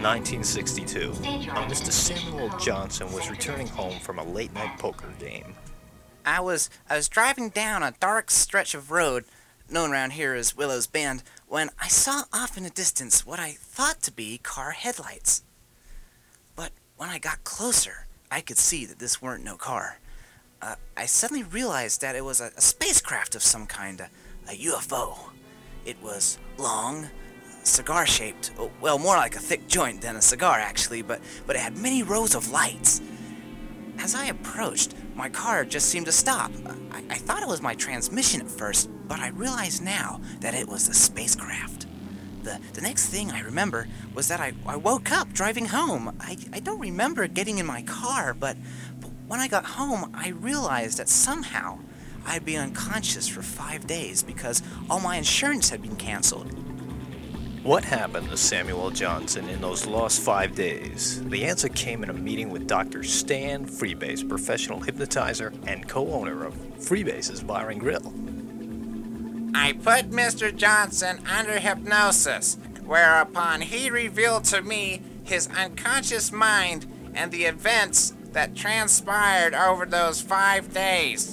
1962, Mr. Samuel Johnson was returning home from a late-night poker game. I was driving down a dark stretch of road, known around here as Willow's Bend, when I saw off in the distance what I thought to be car headlights. But when I got closer, I could see that this weren't no car. I suddenly realized that it was a spacecraft of some kind, a UFO. It was long, cigar-shaped, well, more like a thick joint than a cigar, actually, but it had many rows of lights. As I approached, my car just seemed to stop. I thought it was my transmission at first, but I realize now that it was the spacecraft. The next thing I remember was that I woke up driving home. I don't remember getting in my car, but when I got home, I realized that somehow I'd be unconscious for 5 days because all my insurance had been canceled. What happened to Samuel Johnson in those lost 5 days? The answer came in a meeting with Dr. Stan Freebase, professional hypnotizer and co-owner of Freebase's Bar and Grill. I put Mr. Johnson under hypnosis, whereupon he revealed to me his unconscious mind and the events that transpired over those 5 days.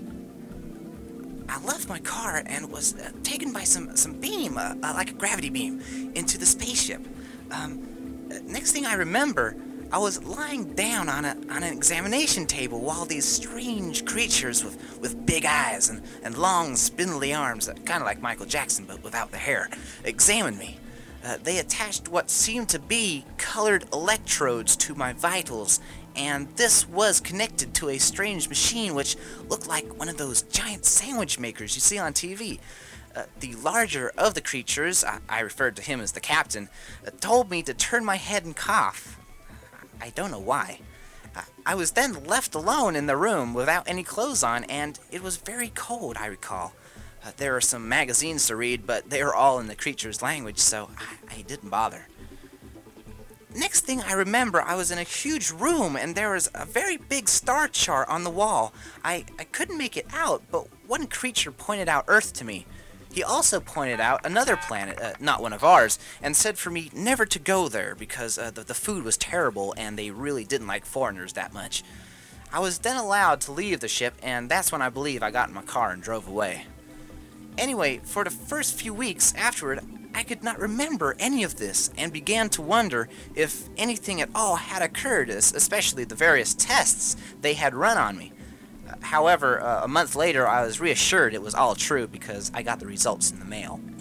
I left my car and was taken by some beam, like a gravity beam, into the spaceship. Next thing I remember, I was lying down on an examination table while these strange creatures with big eyes and long spindly arms, kind of like Michael Jackson but without the hair, examined me. They attached what seemed to be colored electrodes to my vitals, and this was connected to a strange machine which looked like one of those giant sandwich makers you see on TV. The larger of the creatures, I referred to him as the captain, told me to turn my head and cough. I don't know why. I was then left alone in the room without any clothes on, and it was very cold, I recall. There were some magazines to read, but they were all in the creature's language, so I didn't bother. Next thing I remember, I was in a huge room, and there was a very big star chart on the wall. I couldn't make it out, but one creature pointed out Earth to me. He also pointed out another planet, not one of ours, and said for me never to go there because the food was terrible and they really didn't like foreigners that much. I was then allowed to leave the ship, and that's when I believe I got in my car and drove away. Anyway, for the first few weeks afterward, I could not remember any of this and began to wonder if anything at all had occurred, especially the various tests they had run on me. However, a month later, I was reassured it was all true because I got the results in the mail.